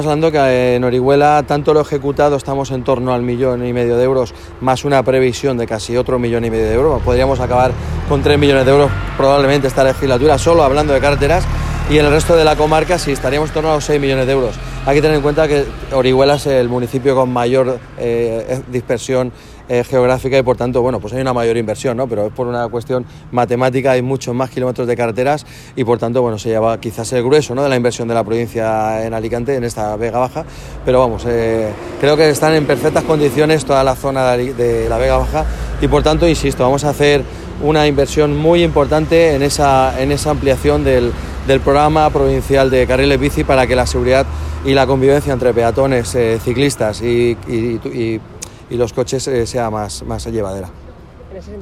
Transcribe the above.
Hablando que en Orihuela, tanto lo ejecutado, estamos en torno al 1,5 millones de euros, más una previsión de casi otro 1,5 millones de euros. Podríamos acabar con 3 millones de euros probablemente esta legislatura, solo hablando de carreteras, y en el resto de la comarca sí estaríamos en torno a los 6 millones de euros. Hay que tener en cuenta que Orihuela es el municipio con mayor dispersión geográfica y por tanto, bueno, pues hay una mayor inversión, ¿no? Pero es por una cuestión matemática, hay muchos más kilómetros de carreteras y por tanto, bueno, se lleva quizás el grueso, ¿no?, de la inversión de la provincia en Alicante, en esta Vega Baja, pero vamos, creo que están en perfectas condiciones toda la zona de la Vega Baja y por tanto, insisto, vamos a hacer una inversión muy importante en esa ampliación del programa provincial de carriles bici para que la seguridad y la convivencia entre peatones, ciclistas y los coches sea más llevadera.